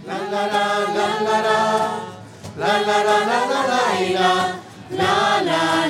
La la la la la la la la la la la la la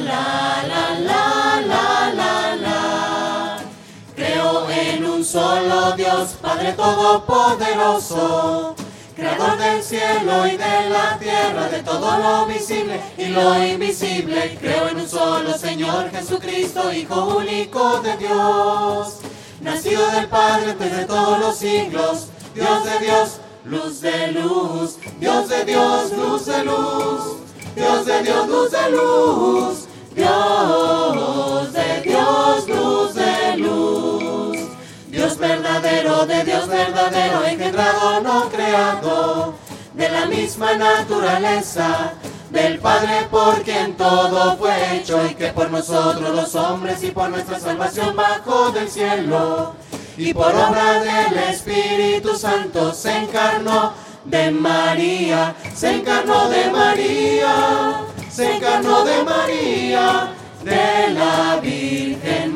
la la la. Creo en un solo Dios, Padre Todopoderoso, Creador del cielo y de la tierra, de todo lo visible y lo invisible. Creo en un solo Señor Jesucristo, Hijo único de Dios, nacido del Padre antes de todos los siglos, Dios de Dios, luz de luz, Dios de Dios, luz de luz, Dios de Dios, luz de luz, Dios de Dios, luz de luz. Dios verdadero, de Dios verdadero, engendrado, no creado, de la misma naturaleza del Padre, por quien todo fue hecho, y que por nosotros los hombres y por nuestra salvación bajó del cielo, y por obra del Espíritu Santo se encarnó de María, se encarnó de María, se encarnó de María, de la Virgen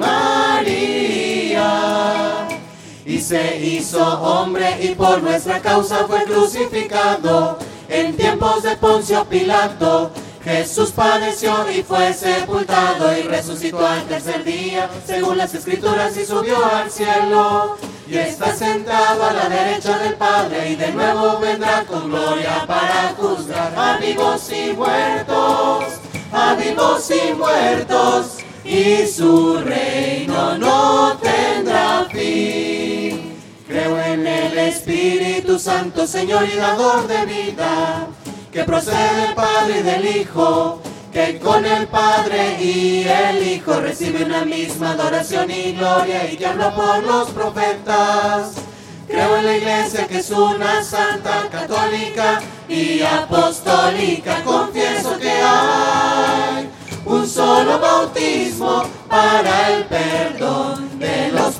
María, y se hizo hombre y por nuestra causa fue crucificado. En tiempos de Poncio Pilato Jesús padeció y fue sepultado y resucitó al tercer día, según las Escrituras, y subió al cielo, y está sentado a la derecha del Padre, y de nuevo vendrá con gloria para juzgar a vivos y muertos, a vivos y muertos, y su reino no tendrá fin. Creo en el Espíritu Santo, Señor y dador de vida, que procede del Padre y del Hijo, que con el Padre y el Hijo recibe una misma adoración y gloria, y que habló por los profetas. Creo en la Iglesia, que es una santa, católica y apostólica. Confieso que hay un solo bautismo para el perdón de los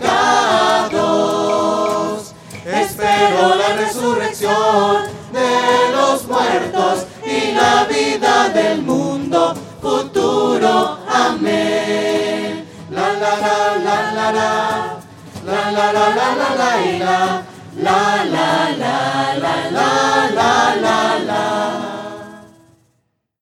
pecados. Espero la resurrección de los muertos y la vida del mundo futuro. Amén. La la la la la la la la la la la la la la la la la la la.